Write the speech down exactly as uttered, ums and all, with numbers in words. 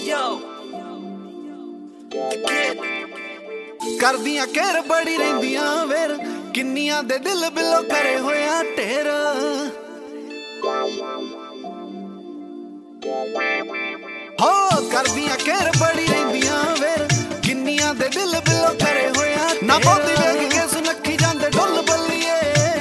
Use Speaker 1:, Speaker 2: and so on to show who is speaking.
Speaker 1: ਕਰਦੀਆਂ ਕਹਿਰ ਬੜੀ ਰਹਿੰਦੀਆਂ ਵੇਰ ਕਿੰਨੀਆਂ ਦੇ ਦਿਲ ਬਿਲੋ ਕਰੇ ਹੋਇਆ ਢੇਰ ਹੋ ਕਰਦੀਆਂ